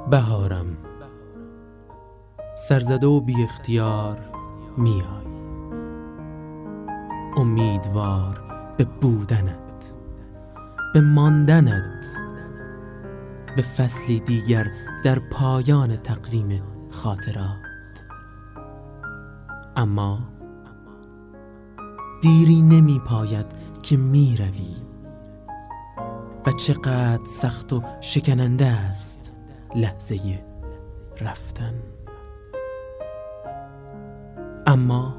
بهارم، سرزده و بی اختیار میای، امیدوار به بودنت، به ماندنت، به فصلی دیگر در پایان تقویم خاطرات. اما دیری نمی پاید که می روی و چقدر سخت و شکننده است لحظه رفتن. اما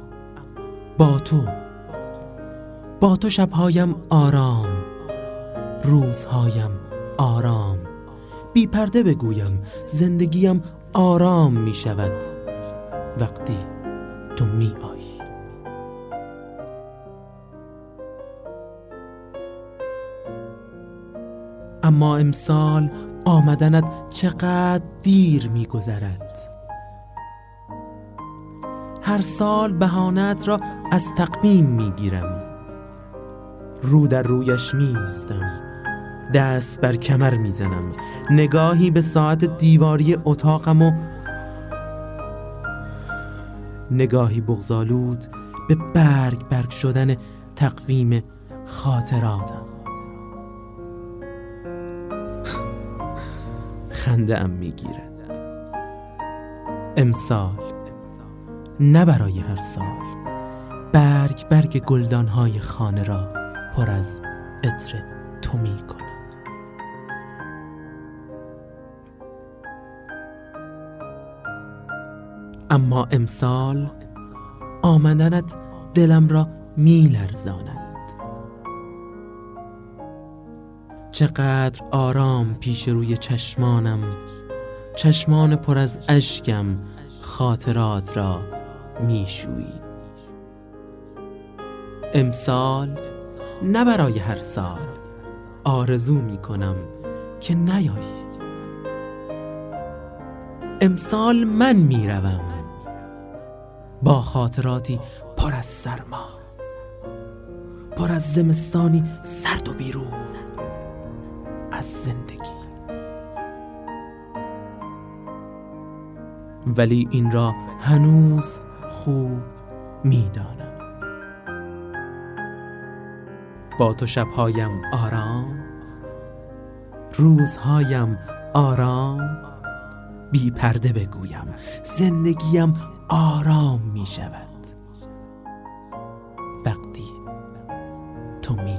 با تو شبهایم آرام، روزهایم آرام، بی پرده بگویم زندگیم آرام می شود وقتی تو می آیی. اما امسال آمدنت چقدر دیر می گذرد. هر سال بهانه‌ات را از تقویم می گیرم، رو در رویش می ایستم، دست بر کمر می زنم، نگاهی به ساعت دیواری اتاقم و نگاهی بغض‌آلود به برگ شدن تقویم خاطراتم. خنده ام می گیرد. امسال نه برای هر سال برگ گلدانهای خانه را پر از عطر تو می کنم. اما امسال آمدنت دلم را می لرزاند. چقدر آرام پیش روی چشمان پر از اشکم خاطرات را می شویی. امسال نه برای هر سال آرزو می کنم که نیایی. امسال من می روم با خاطراتی پر از سرما، پر از زمستانی سرد و بیرون از زندگی. ولی این را هنوز خوب می دانم. با تو شبهایم آرام، روزهایم آرام، بی پرده بگویم زندگیم آرام می شود وقتی تو می